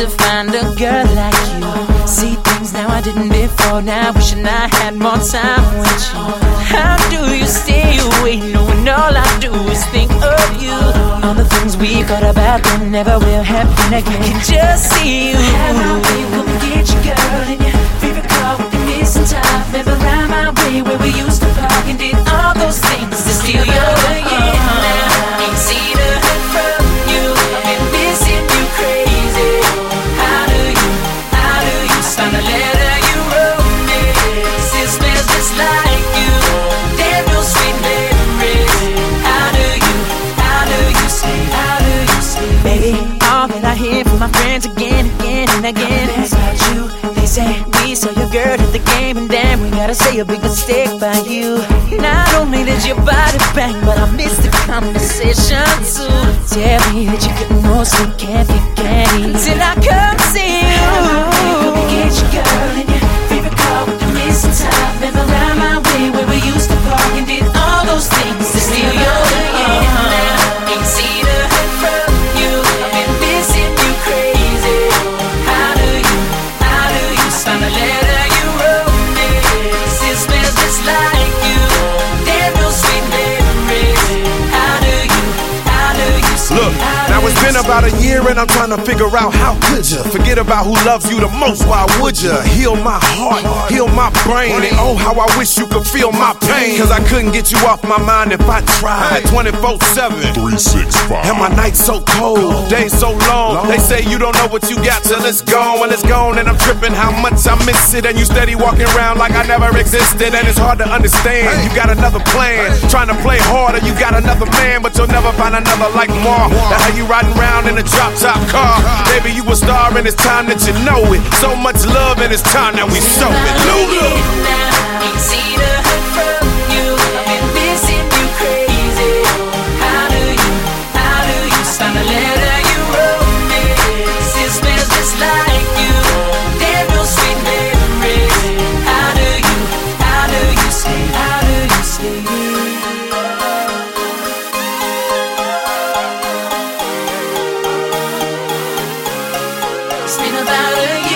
to find a girl like you. See things now I didn't before. Now wishing I had more time with you. How do you stay away knowing all I do is think of you? All the things we thought about that never will happen again. Can just see you. Have my way, come and get your girl in your favorite car with the missing time. Never round my way where we used to park and did all those things to steal your again. Now ain't seen a hurt from you. I've been missing you crazy. How do you sign a letter you wrote me? Still smells just like you. Damn no sweet memories. How do you say? Baby, all that I hear from my friends again and again is about you. They say we saw your girl at the game and damn, we gotta say a big mistake by you. Not only did your body bang, but I missed the conversation too. Tell me that you couldn't know, so can't be candy till I come see you. Come and get your girl in your favorite car with the missing time. Never round my way where we used to park and did all those things to steal your again. Now ain't seen a hurt from you. I've been missing you crazy. How do you sign a letter you wrote me? Still smells just like you. Damn no sweet memories. How do you say? Look, now it's been about a year and I'm trying to figure out how could you forget about who loves you the most? Why would you? Heal my heart, heal my brain, and oh how I wish you could feel my pain. Cause I couldn't get you off my mind if I tried. 24/7, 365. and my nights so cold, days so long. They say you don't know what you got till it's gone. When it's gone and I'm tripping how much I miss it. And you steady walking around like I never existed. And it's hard to understand, you got another plan, trying to play harder. You got another man, but you'll never find another like more. That how you riding around in a drop top car. Baby, you a star and it's time that you know it. So much love and it's time that we show it. Lola. Ain't seen a hurt from you. I've been missing you crazy. How do you sign a letter you wrote me? Still smells just like you. Damn no sweet memories. How do you say? It's been about a year.